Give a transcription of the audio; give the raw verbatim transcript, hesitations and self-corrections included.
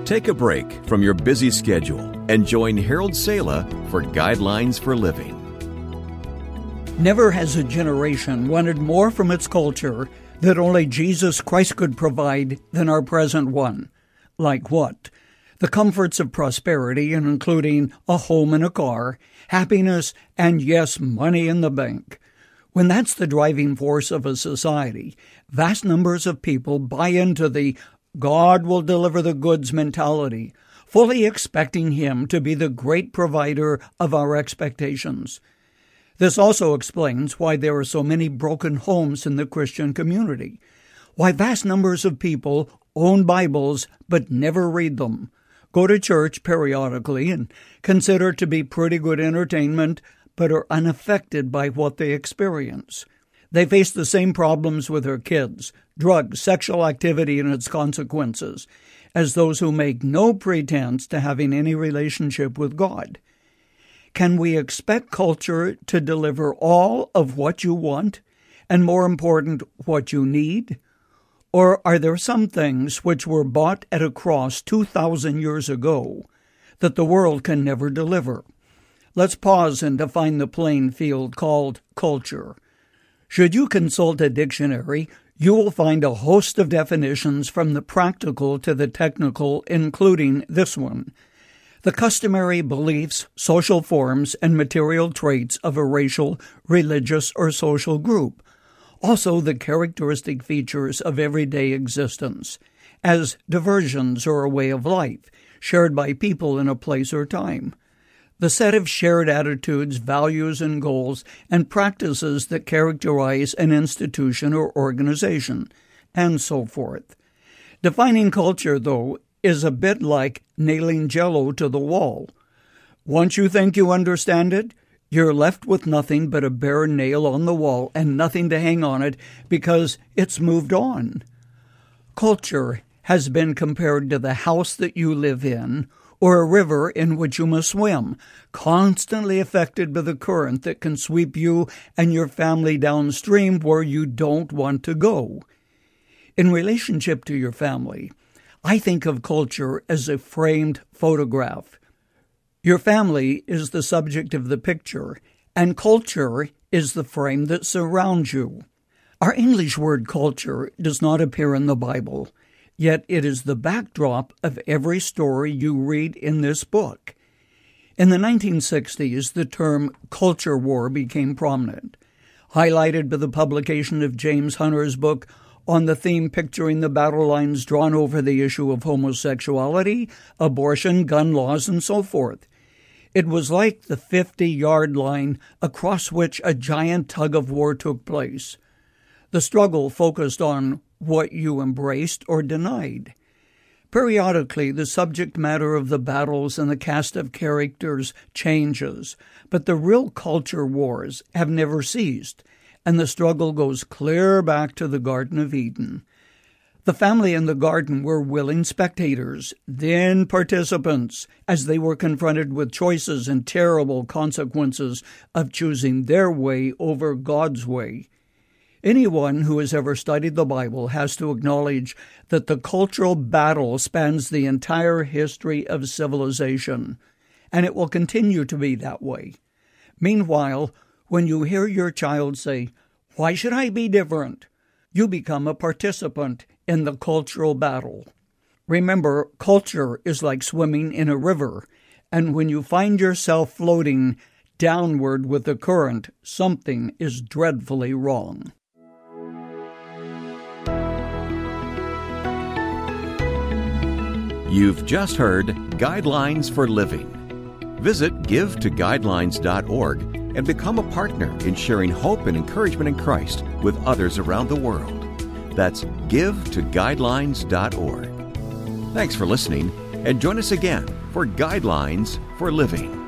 Take a break from your busy schedule and join Harold Sala for Guidelines for Living. Never has a generation wanted more from its culture that only Jesus Christ could provide than our present one. Like what? The comforts of prosperity, and including a home and a car, happiness, and yes, money in the bank. When that's the driving force of a society, vast numbers of people buy into the God will deliver the goods mentality, fully expecting Him to be the great provider of our expectations. This also explains why there are so many broken homes in the Christian community, why vast numbers of people own Bibles but never read them, go to church periodically and consider it to be pretty good entertainment, but are unaffected by what they experience. They face the same problems with their kids, drugs, sexual activity and its consequences, as those who make no pretense to having any relationship with God. Can we expect culture to deliver all of what you want, and more important, what you need? Or are there some things which were bought at a cross two thousand years ago that the world can never deliver? Let's pause and define the playing field called culture. Should you consult a dictionary, you will find a host of definitions from the practical to the technical, including this one: the customary beliefs, social forms, and material traits of a racial, religious, or social group. Also the characteristic features of everyday existence, as diversions or a way of life, shared by people in a place or time. The set of shared attitudes, values, and goals, and practices that characterize an institution or organization, and so forth. Defining culture, though, is a bit like nailing Jell-O to the wall. Once you think you understand it, you're left with nothing but a bare nail on the wall and nothing to hang on it because it's moved on. Culture has been compared to the house that you live in or a river in which you must swim, constantly affected by the current that can sweep you and your family downstream where you don't want to go. In relationship to your family, I think of culture as a framed photograph. Your family is the subject of the picture, and culture is the frame that surrounds you. Our English word culture does not appear in the Bible, yet it is the backdrop of every story you read in this book. In the nineteen sixties, the term culture war became prominent, highlighted by the publication of James Hunter's book on the theme picturing the battle lines drawn over the issue of homosexuality, abortion, gun laws, and so forth. It was like the fifty-yard line across which a giant tug-of-war took place. The struggle focused on what you embraced or denied. Periodically, the subject matter of the battles and the cast of characters changes, but the real culture wars have never ceased, and the struggle goes clear back to the Garden of Eden. The family in the garden were willing spectators, then participants, as they were confronted with choices and terrible consequences of choosing their way over God's way. Anyone who has ever studied the Bible has to acknowledge that the cultural battle spans the entire history of civilization, and it will continue to be that way. Meanwhile, when you hear your child say, "Why should I be different?" you become a participant in the cultural battle. Remember, culture is like swimming in a river, and when you find yourself floating downward with the current, something is dreadfully wrong. You've just heard Guidelines for Living. Visit give to guidelines dot org and become a partner in sharing hope and encouragement in Christ with others around the world. That's give to guidelines dot org. Thanks for listening, and join us again for Guidelines for Living.